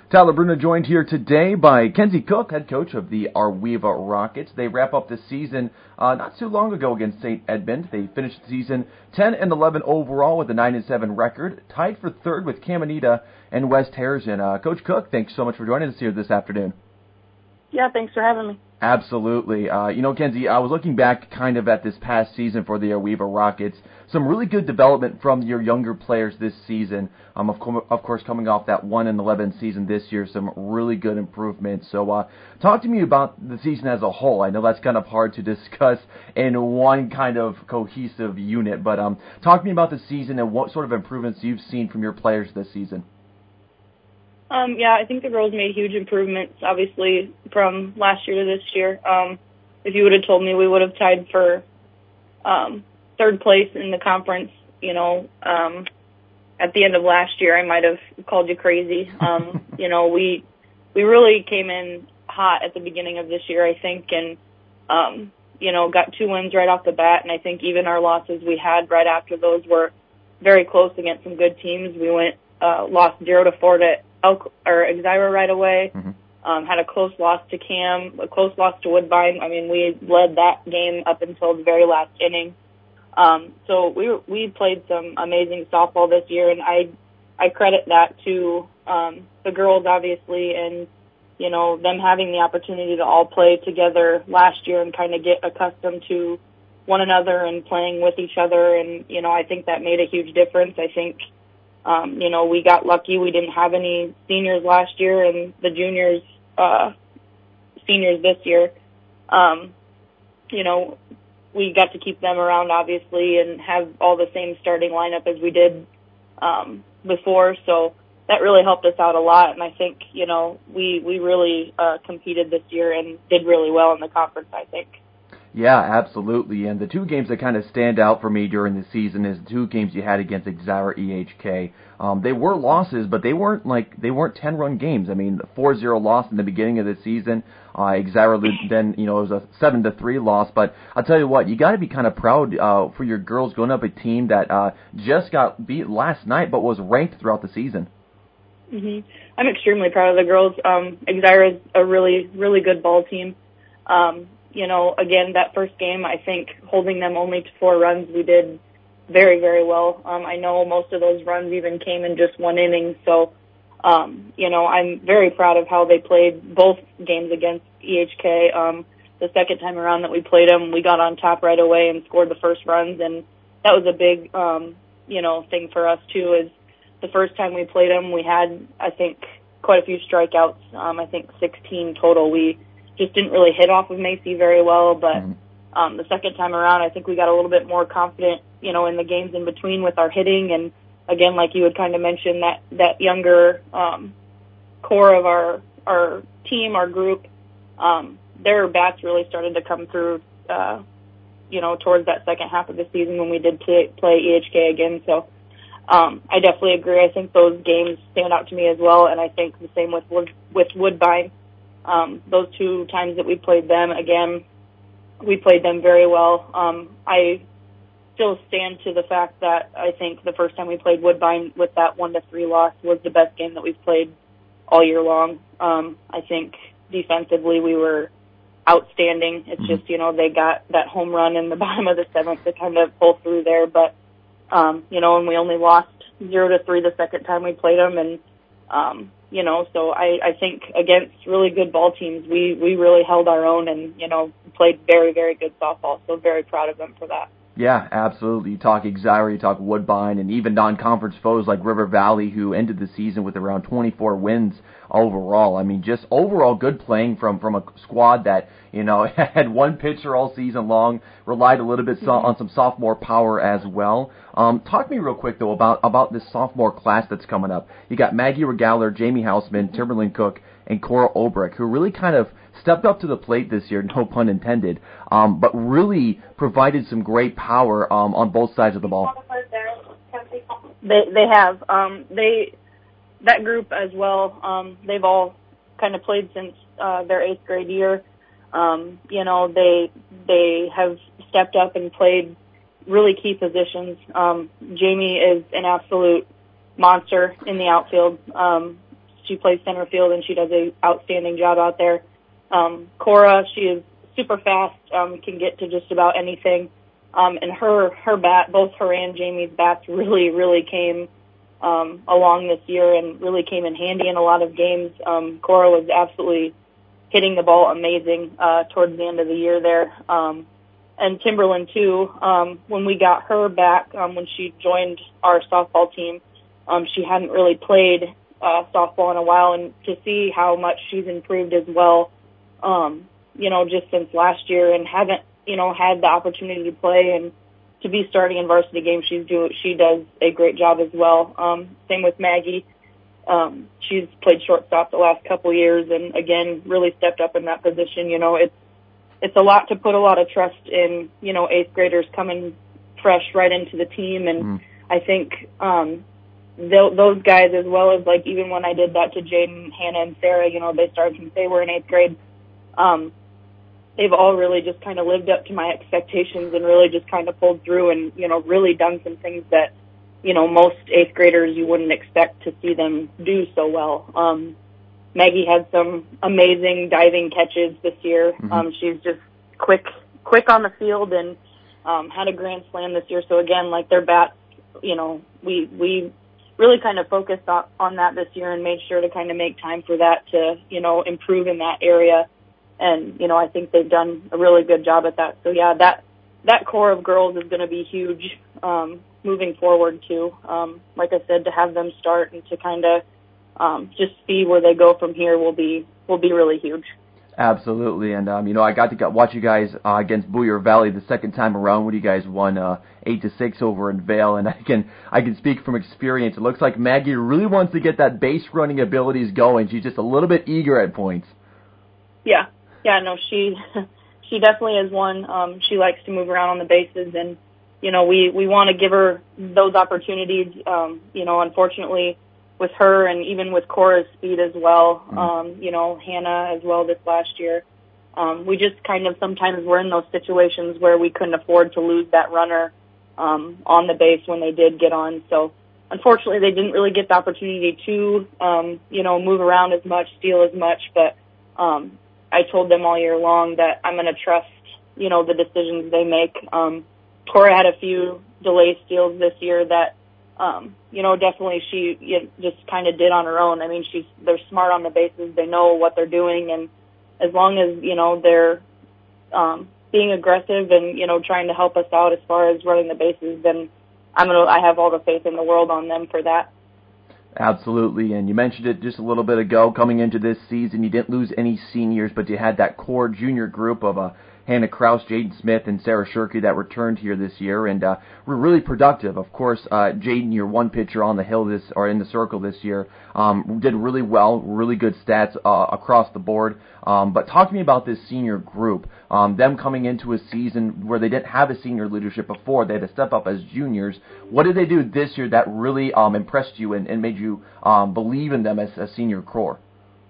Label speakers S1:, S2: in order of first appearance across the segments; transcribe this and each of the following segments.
S1: Tyler Bruno joined here today by Kenzie Cook, head coach of the Arweva Rockets. They wrap up the season not too long ago against St. Edmund. They finished the season 10-11 overall with a 9-7 record, tied for third with Caminita and West Harrison. Coach Cook, thanks so much for joining us here this afternoon.
S2: Yeah, thanks for having me.
S1: Absolutely. Kenzie, I was looking back kind of at this past season for the Arweva Rockets. Some really good development from your younger players this season. Of course, coming off that 1-11 season this year, some really good improvements. So talk to me about the season as a whole. I know that's kind of hard to discuss in one kind of cohesive unit, but talk to me about the season and what sort of improvements you've seen from your players this season.
S2: Yeah, I think the girls made huge improvements, obviously, from last year to this year. If you would have told me we would have tied for third place in the conference, at the end of last year, I might have called you crazy. We really came in hot at the beginning of this year, I think, and, got 2 wins right off the bat. And I think even our losses we had right after those were very close against some good teams. We lost 0-4 to Exira right away. Mm-hmm. Had a close loss to Cam, a close loss to Woodbine. I mean, we led that game up until the very last inning. So we played some amazing softball this year, and I credit that to the girls, obviously, and them having the opportunity to all play together last year and kind of get accustomed to one another and playing with each other. And I think that made a huge difference. I think we got lucky. We didn't have any seniors last year, and the juniors, seniors this year, we got to keep them around, obviously, and have all the same starting lineup as we did before. So that really helped us out a lot. And I think, we really competed this year and did really well in the conference, I think.
S1: Yeah, absolutely. And the 2 games that kind of stand out for me during the season is the 2 games you had against Exira EHK. They were losses, but they weren't 10-run games. I mean, the 4-0 loss in the beginning of the season. Exira then, it was a 7-3 loss. But I'll tell you what, you got to be kind of proud for your girls going up a team that just got beat last night, but was ranked throughout the season.
S2: Mm-hmm. I'm extremely proud of the girls. Exira is a really, really good ball team. Again, that first game, I think holding them only to 4 runs, we did very, very well. I know most of those runs even came in just 1 inning. So, I'm very proud of how they played both games against EHK. The second time around that we played them, we got on top right away and scored the first runs. And that was a big, thing for us, too, is the first time we played them, we had, I think, quite a few strikeouts. I think 16 total. We just didn't really hit off of Macy very well, but the second time around, I think we got a little bit more confident, in the games in between with our hitting. And again, like you had kind of mentioned, that younger core of our team, our group, their bats really started to come through, towards that second half of the season when we did play EHK again. So I definitely agree. I think those games stand out to me as well, and I think the same with Woodbine. Those 2 times that we played them, again, we played them very well. I still stand to the fact that I think the first time we played Woodbine with that 1-3 loss was the best game that we've played all year long. I think defensively we were outstanding. It's just, they got that home run in the bottom of the 7th to kind of pull through there. But, and we only lost 0-3 the second time we played them. And, so I think against really good ball teams, we really held our own and, played very, very good softball. So very proud of them for that.
S1: Yeah, absolutely. You talk Exira, you talk Woodbine, and even non-conference foes like River Valley, who ended the season with around 24 wins overall. I mean, just overall good playing from a squad that, had 1 pitcher all season long, relied a little bit on some sophomore power as well. Talk to me real quick, though, about this sophomore class that's coming up. You got Maggie Regaller, Jamie Hausman, Timberlyn Cook, and Cora Olbrich, who really kind of stepped up to the plate this year, no pun intended, but really provided some great power on both sides of the ball.
S2: They have. That group as well, they've all kind of played since their 8th grade year. They have stepped up and played really key positions. Jamie is an absolute monster in the outfield. She plays center field, and she does an outstanding job out there. Cora, she is super fast, can get to just about anything. And her bat, both her and Jamie's bats really, really came along this year and really came in handy in a lot of games. Cora was absolutely hitting the ball amazing towards the end of the year there. And Timberland, too, when we got her back, when she joined our softball team, she hadn't really played softball in a while, and to see how much she's improved as well, just since last year, and haven't, had the opportunity to play and to be starting in varsity games, she does a great job as well. Same with Maggie. She's played shortstop the last couple years, and again, really stepped up in that position. It's a lot to put a lot of trust in, eighth graders coming fresh right into the team. And I think those guys, as well as, like, even when I did that to Jaden, Hannah, and Sarah, they started since they were in eighth grade. They've all really just kind of lived up to my expectations and really just kind of pulled through and, really done some things that, most eighth graders you wouldn't expect to see them do so well. Maggie had some amazing diving catches this year. She's just quick on the field, and had a grand slam this year. So again, like, their bats, we really kind of focused on that this year and made sure to kind of make time for that to, improve in that area. And, I think they've done a really good job at that. So yeah, that core of girls is going to be huge, moving forward too. Like I said, to have them start and to kind of, just see where they go from here will be really huge.
S1: Absolutely, and I got to watch you guys against Boyer Valley the second time around when you guys won 8-6 over in Vail, and I can speak from experience. It looks like Maggie really wants to get that base running abilities going. She's just a little bit eager at points. Yeah,
S2: no, she definitely is one. She likes to move around on the bases, and we want to give her those opportunities. Unfortunately, with her and even with Cora's speed as well, Hannah as well this last year. We just kind of sometimes were in those situations where we couldn't afford to lose that runner on the base when they did get on. So unfortunately they didn't really get the opportunity to, move around as much, steal as much. But I told them all year long that I'm going to trust, the decisions they make. Cora had a few delay steals this year that, definitely she just kind of did on her own. I mean, they're smart on the bases. They know what they're doing. And as long as, they're being aggressive and, trying to help us out as far as running the bases, then I have all the faith in the world on them for that.
S1: Absolutely, and you mentioned it just a little bit ago. Coming into this season, you didn't lose any seniors, but you had that core junior group of Hannah Kraus, Jaden Smith, and Sarah Shirky that returned here this year, and were really productive. Of course, Jaden, your one pitcher on the hill in the circle this year, did really well, really good stats across the board. But talk to me about this senior group, them coming into a season where they didn't have a senior leadership before. They had to step up as juniors. What did they do this year that really impressed you and made you believe in them as a senior core?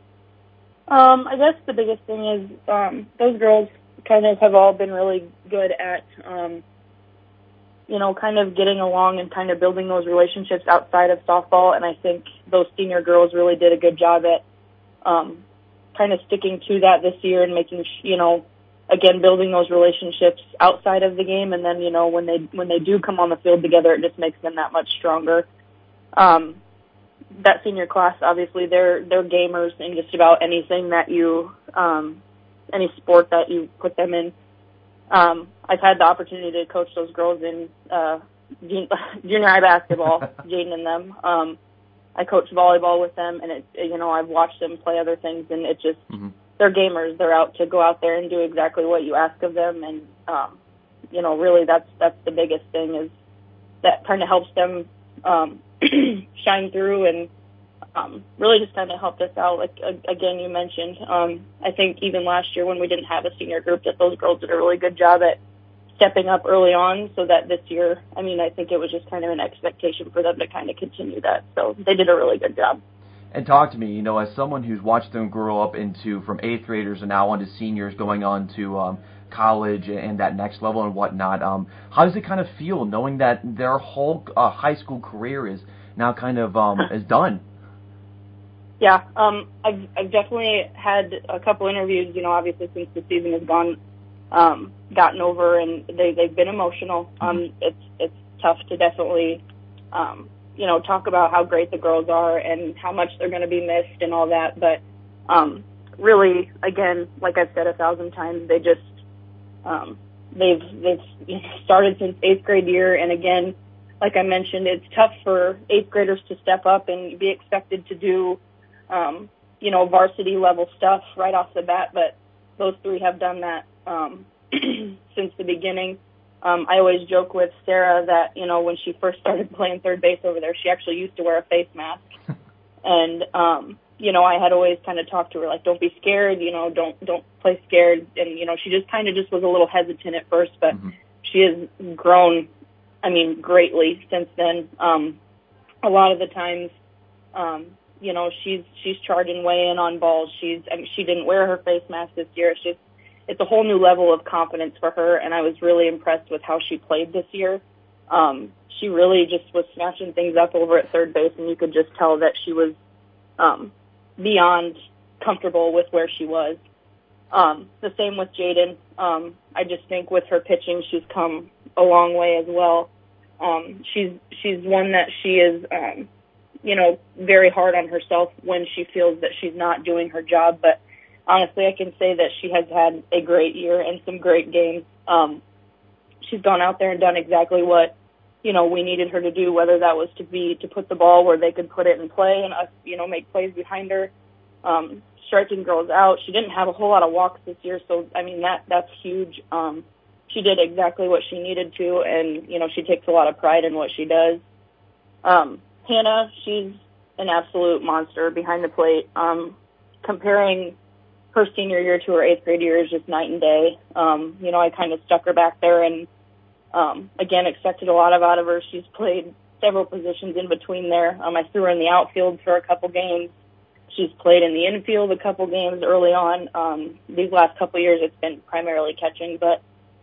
S2: I guess the biggest thing is those girls kind of have all been really good at, kind of getting along and kind of building those relationships outside of softball. And I think those senior girls really did a good job at kind of sticking to that this year and making, again, building those relationships outside of the game. And then, when they do come on the field together, it just makes them that much stronger. That senior class, obviously, they're gamers in just about anything that you any sport that you put them in. I've had the opportunity to coach those girls in junior high basketball, Jaden and them. I coach volleyball with them, and I've watched them play other things, and it just they're gamers. They're out to go out there and do exactly what you ask of them, and really that's the biggest thing is that kind of helps them shine through and really just kind of helped us out. Like, again, you mentioned, I think even last year when we didn't have a senior group, that those girls did a really good job at stepping up early on, so that this year, I think it was just kind of an expectation for them to kind of continue that. So they did a really good job.
S1: And talk to me, as someone who's watched them grow up from 8th graders and now on to seniors going on to college and that next level and whatnot, how does it kind of feel knowing that their whole high school career is now kind of is done?
S2: Yeah, I've definitely had a couple interviews, obviously since the season has gotten over, and they've been emotional. It's tough to definitely, talk about how great the girls are and how much they're going to be missed and all that. But really, again, like I've said 1,000 times, they just they've started since 8th grade year, and again, like I mentioned, it's tough for 8th graders to step up and be expected to do varsity level stuff right off the bat, but those three have done that since the beginning. I always joke with Sarah that, when she first started playing third base over there, she actually used to wear a face mask. And, I had always kind of talked to her, like, don't be scared, don't play scared. And, she just kind of just was a little hesitant at first, but she has grown, greatly since then. A lot of the times, she's charging way in on balls. She didn't wear her face mask this year. It's a whole new level of confidence for her, and I was really impressed with how she played this year. She really just was snatching things up over at third base, and you could just tell that she was beyond comfortable with where she was. The same with Jaden. I just think with her pitching, she's come a long way as well. She's one that she is very hard on herself when she feels that she's not doing her job. But honestly, I can say that she has had a great year and some great games. She's gone out there and done exactly what, we needed her to do, whether that was to put the ball where they could put it in play and us, make plays behind her, striking girls out. She didn't have a whole lot of walks this year, so, that's huge. She did exactly what she needed to, and, she takes a lot of pride in what she does. Hannah, she's an absolute monster behind the plate. Comparing her senior year to her 8th grade year is just night and day. I kind of stuck her back there and, again, expected a lot out of her. She's played several positions in between there. I threw her in the outfield for a couple games. She's played in the infield a couple games early on. These last couple years it's been primarily catching, but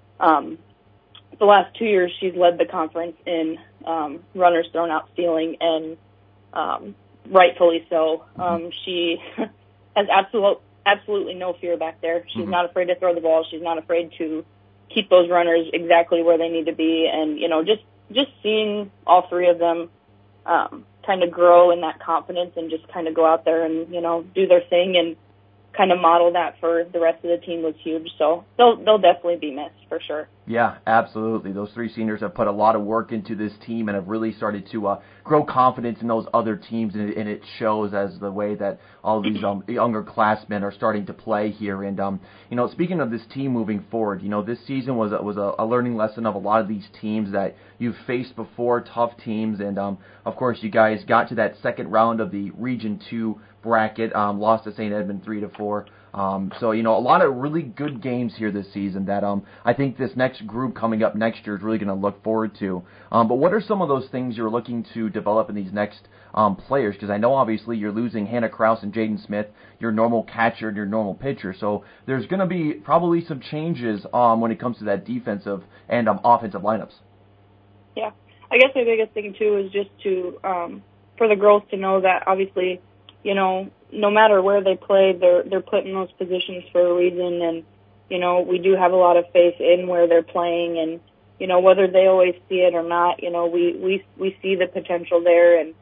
S2: the last 2 years she's led the conference in runners thrown out stealing, and rightfully so. She has absolutely no fear back there. She's not afraid to throw the ball. She's not afraid to keep those runners exactly where they need to be. And, just seeing all three of them kind of grow in that confidence and just kind of go out there and, do their thing and kind of model that for the rest of the team was huge. So they'll definitely be missed for sure.
S1: Yeah, absolutely. Those three seniors have put a lot of work into this team and have really started to grow confidence in those other teams, and it shows as the way that all these younger classmen are starting to play here. And speaking of this team moving forward, this season was a learning lesson of a lot of these teams that you've faced before, tough teams, and of course you guys got to that second round of the Region 2 bracket, lost to St. Edmund 3-4. So, a lot of really good games here this season that I think this next group coming up next year is really going to look forward to. But what are some of those things you're looking to develop in these next players? Because I know obviously you're losing Hannah Kraus and Jaden Smith, your normal catcher and your normal pitcher. So there's going to be probably some changes when it comes to that defensive and offensive lineups.
S2: Yeah. I guess the biggest thing, too, is just to for the girls to know that obviously, no matter where they play, they're put in those positions for a reason, and we do have a lot of faith in where they're playing, and whether they always see it or not, we see the potential there, and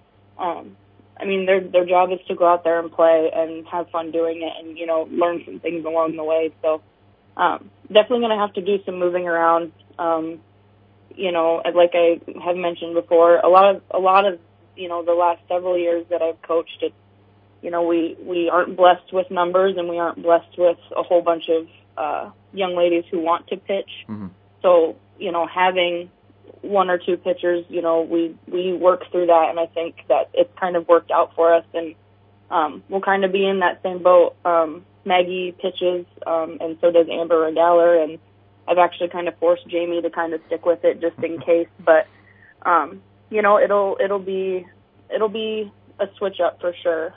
S2: their job is to go out there and play and have fun doing it, and learn some things along the way. So definitely going to have to do some moving around. Like I have mentioned before, a lot of the last several years that I've coached, it's we aren't blessed with numbers, and we aren't blessed with a whole bunch of young ladies who want to pitch. Mm-hmm. So, having one or two pitchers, we work through that, and I think that it's kind of worked out for us, and we'll kind of be in that same boat. Maggie pitches, and so does Amber Regaller, and I've actually kind of forced Jamie to kind of stick with it just in case, but it'll be a switch up for sure.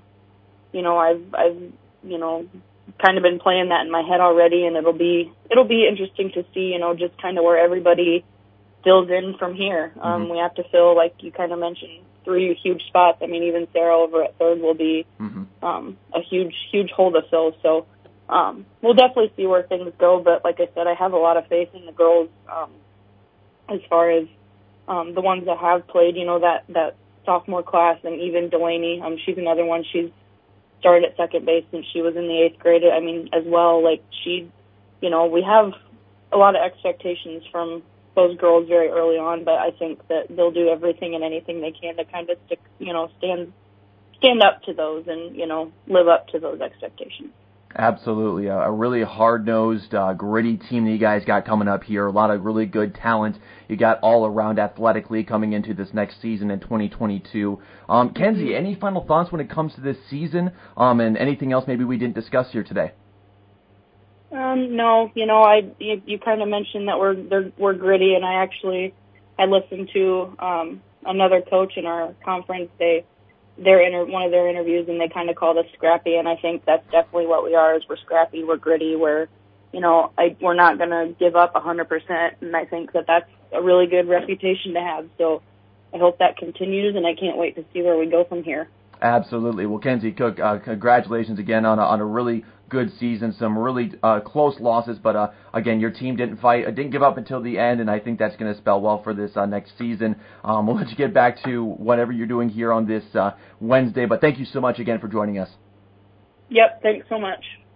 S2: I've kind of been playing that in my head already, and it'll be interesting to see, just kind of where everybody fills in from here. We have to fill, like you kind of mentioned, 3 huge spots. I mean, even Sarah over at third will be a huge hole to fill. So we'll definitely see where things go. But like I said, I have a lot of faith in the girls as far as the ones that have played. You know, that sophomore class, and even Delaney. She's another one. She's started at second base since she was in the 8th grade. I mean, as well, like we have a lot of expectations from those girls very early on, but I think that they'll do everything and anything they can to kind of stand up to those and, live up to those expectations.
S1: Absolutely. A really hard-nosed, gritty team that you guys got coming up here. A lot of really good talent you got all around athletically coming into this next season in 2022. Kenzie, any final thoughts when it comes to this season and anything else maybe we didn't discuss here today?
S2: No, you kind of mentioned that we're gritty, and I listened to another coach in our conference. One of their interviews, and they kind of called us scrappy, and I think that's definitely what we are. Is we're scrappy, we're gritty, we're not going to give up 100%, and I think that that's a really good reputation to have. So I hope that continues, and I can't wait to see where we go from here.
S1: Absolutely. Well, Kenzie Cook, congratulations again on a really good season. Some really close losses, but again, your team didn't give up until the end, and I think that's going to spell well for this next season. We'll let you get back to whatever you're doing here on this Wednesday, but thank you so much again for joining us.
S2: Yep, thanks so much.